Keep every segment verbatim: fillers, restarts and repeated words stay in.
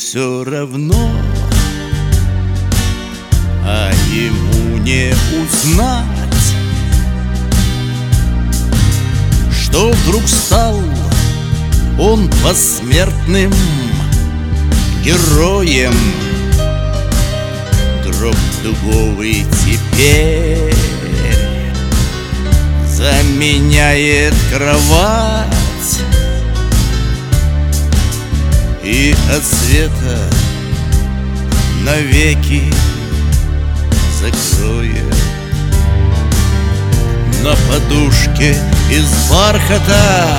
все равно, а ему не узнать, что вдруг стал он посмертным героем. Гроб дубовый теперь заменяет кровать, и от света навеки закроет. На подушке из бархата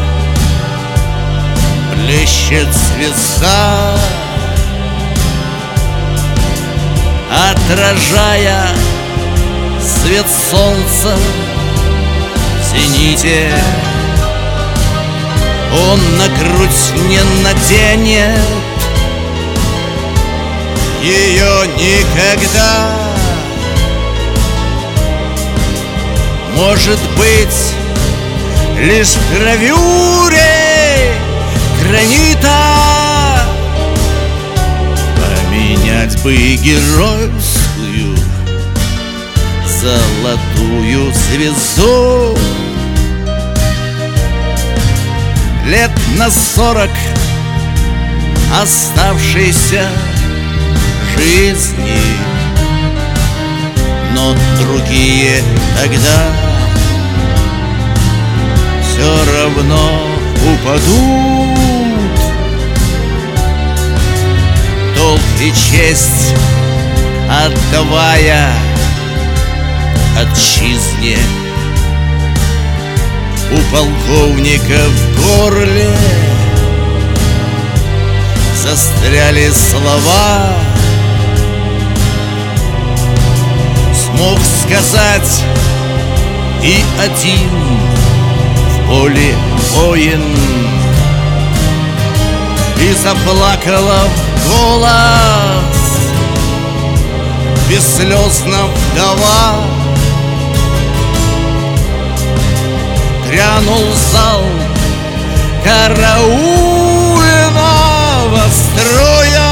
блещет звезда, отражая свет солнца в зените. Он на грудь не наденет ее никогда. Может быть, лишь в гравюре гранита поменять бы геройскую золотую звезду. Лет на сорок оставшейся жизни, но другие тогда все равно упадут. Долг и честь отдавая отчизне, у полковника в горле застряли слова. Смог сказать и один в поле воин, и заплакала в голос бесслезно вдова. Грянул зал караульного строя.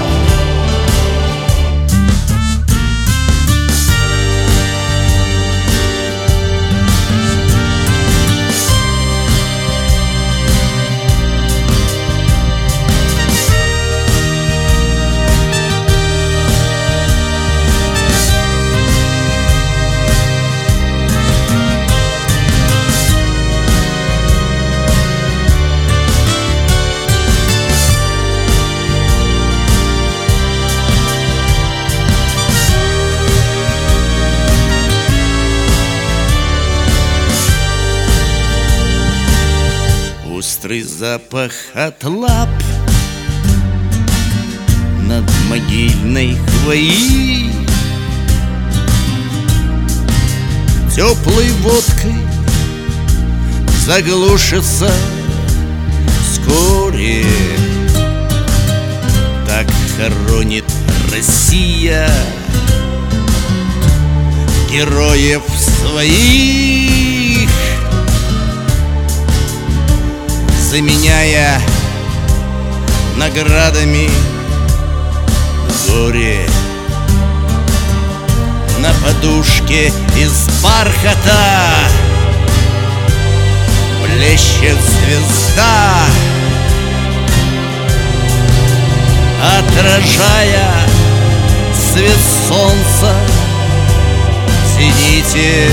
Острый запах от лап над могильной хвои, теплой водкой заглушится вскоре. Так хоронит Россия героев своих, заменяя наградами горе. На подушке из бархата блещет звезда, отражая свет солнца в зените.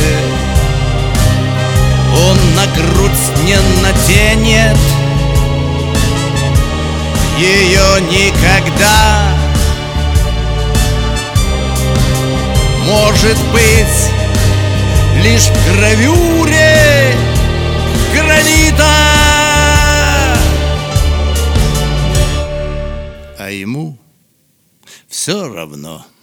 Он на грудь не наденет ее никогда. Может быть, лишь в гравюре гранита, а ему все равно.